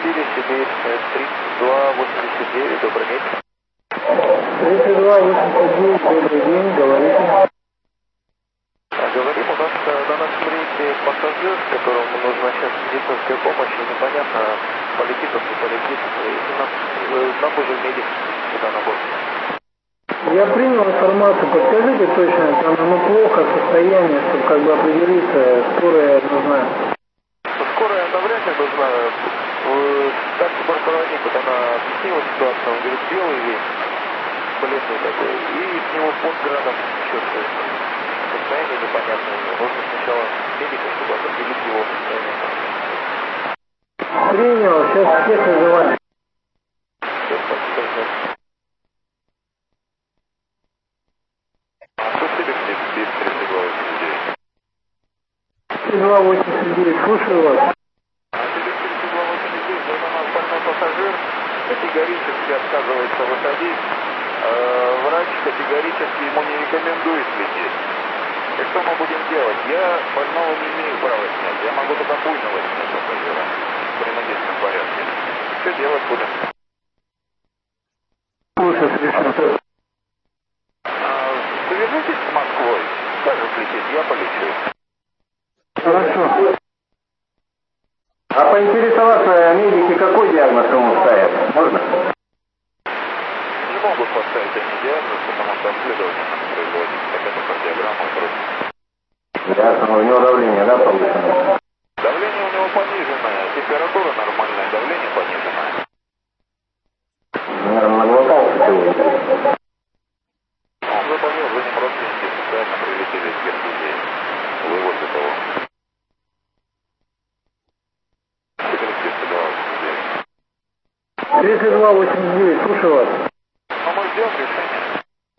Сибирь, 3289, добрый день. 3289, добрый день, говорите. Говорим, у нас на нашем рейсе пассажир, которому нужна сейчас медицинская помощь, и непонятно, полетит он, не полетит, и нам нужен медик сюда на борт. Я принял информацию, подскажите точно, там плохо состояние, чтобы как бы определиться, скорая нужна. Скорая навряд ли нужна. Старший бортпроводник, вот она объяснила ситуацию, он говорит, белый весь, бледный такой, и с него под градом чувствуется. Состояние непонятное, нужно сначала медика, чтобы определить его состояние. Принял, сейчас всех вызываем. Все, спасибо. 3289, слушаю вас. Пассажир категорически отказывается выходить. Врач категорически ему не рекомендует лететь. И что мы будем делать? Я больного не имею права снять. Я могу только буйного снять пассажира в принудительном порядке. Что делать будем? Слушай, решил. Свяжитесь с Москвой. Скажут лететь, я полечу. Хорошо. А поинтересоваться, медики какой диагноз ему ставят? Можно? Не могут поставить они диагноз, потому что обследование надо производить. Хотя бы кардиограмму просто. Ясно, у него давление, да, повышенное? Давление у него пониженное, температура нормальная, давление пониженное. Наверное, наглотался сегодня. Он заполнил, за ним родственники специально прилетели из Германии. Вывозят его. 3289, слушаю вас. Но мы ждем решения.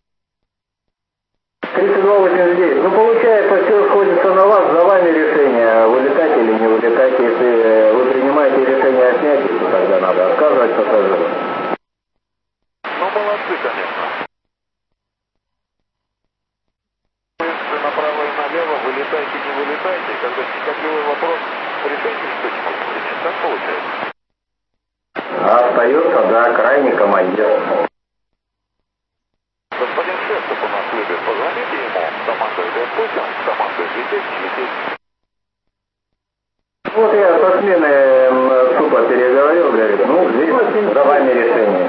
3289. Ну, получается, все сходится на вас, за вами решение, вылетать или не вылетать. Если вы принимаете решение о снятии, то тогда надо отказывать пассажиру. Ну, молодцы, конечно. Если направо и налево, вылетайте, не вылетайте, когда щекотливый вопрос, решение никто не может принять. Так получается? А остается, да, крайний командир. Господин Шестов у нас любит. Позвоните ему, командует, пусть он командует, лететь, не лететь. Вот я со смены тупо переговорил, говорит, ну, здесь за вами решение.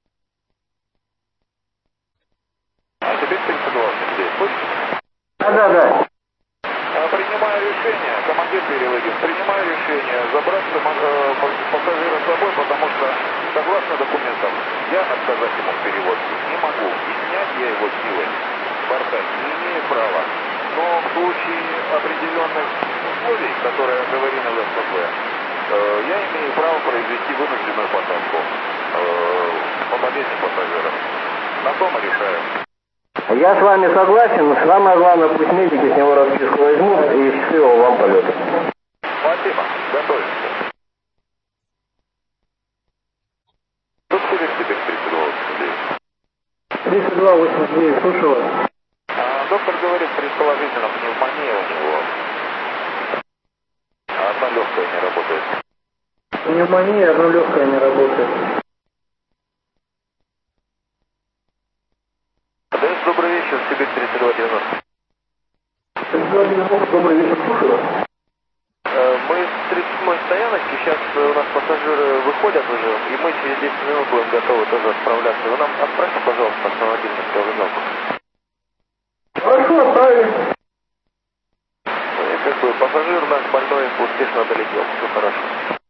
А теперь 3289, слышите? Да. Принимаю решение, командир переводит, принимаю решение забрать пассажира с собой, потому что, согласно документам, я отказать ему в перевозке не могу. И снять я его силой с борта не имею права. Но в случае определенных условий, которые оговорены в СПП, я имею право произвести вынужденную посадку по болезни пассажиров. На том и решаю. Я с вами согласен, самое главное, пусть медики с него расписку возьмут, и счастливого вам полета. Спасибо, готовимся. Тут теперь 3289. 3289, слушаю вас. Доктор говорит, предположительно пневмония у него. Одна легкая не работает. Пневмония, одно легкое не работает. ДС, добрый вечер, Сибирь 3290. 3290, добрый вечер, слушаю вас. Мы с 37-й стояночки, сейчас у нас пассажиры выходят уже, и мы через 10 минут будем готовы тоже отправляться. Вы нам отправьте, пожалуйста, автомобиль на Скалозавку. Хорошо, отправили. Как бы пассажир наш больной успешно долетел, все хорошо.